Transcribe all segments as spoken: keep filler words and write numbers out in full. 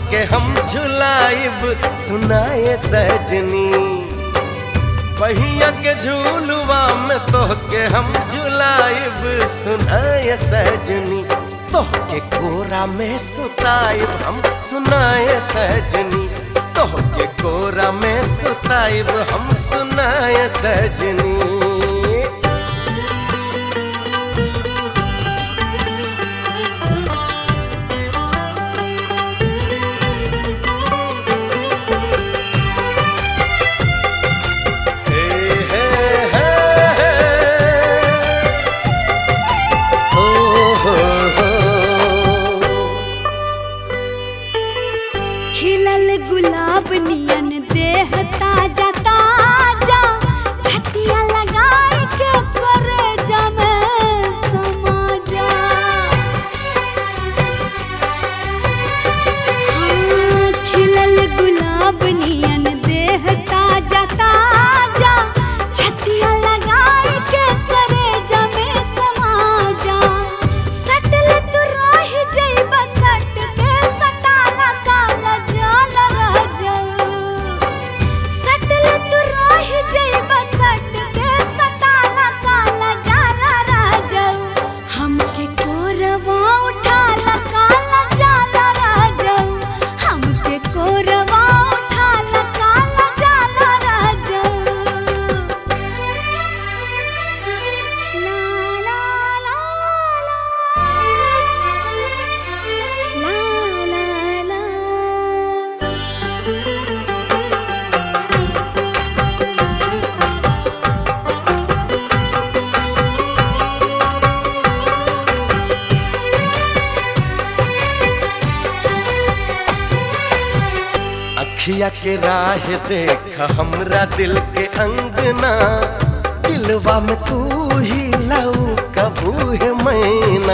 तोहके हम झुलाइब सुनाए सजनी। पहिया के झूलुआ में तोहके हम झुलाइब सुनाए सजनी। तोहके कोरा में सुताइब हम सुनाए सजनी। तोहके कोरा में सुताइब हम सुनाए सजनी। खिलल गुलाब नियन देह ताजा ताजा, छतिया लगाए के करेजा में समा जा। हाँ, खिलल गुलाब नियन देह ताजा ताजा, छतिया लगाए के करेजा में समा जा। सटल तू रह जइबा सट के सटाला काला जाल रह जाऊ। सटल तू रह जइबा सट के सटाला काला जाल रह जाऊ। हमके कोरवा उठाला काला जाल रह जाऊ। हमके कोरवा उठाला काला जाल रह जाऊ। ला ला ला ला ला ला। अखिया के राह देख हमरा दिल के अंगना। दिलवा में तू ही लऊ कबू है मैना।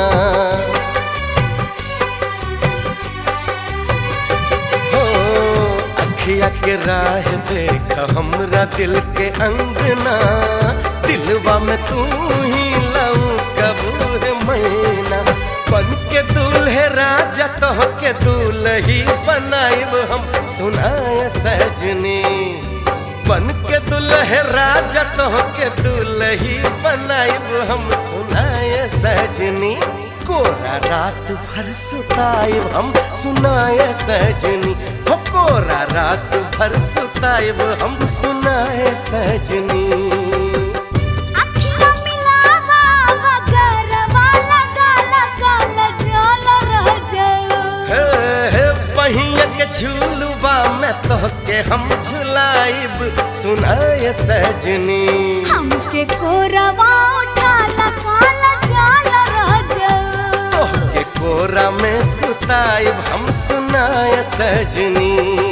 हो अखिया के राह देख हमरा दिल के अंगना। दिलवा में तू ही लऊ कबू है मैना। बन के दूल्हे राजा तोहके दूल्ही बनाइब हम सुनाए सजनी। बन के दूल्हे राजा तोहके दूल्ही बनाइब हम सुनाए सजनी। कोरा रात भर सुताइब हम सुनाए सजनी। हो कोरा रात भर सुताइब हम सुनाए सजनी। अखियाँ मिलावा वगरवा लगाला काला जाल रह जाऊ। हे हे पहिया के झूलुआ में तोहके हम झुलाइब सुनाए सजनी। हमके कोरवा उठाला काला जाल रह जाऊ। तोहके कोरा में सुताइब हम सुनाए सजनी।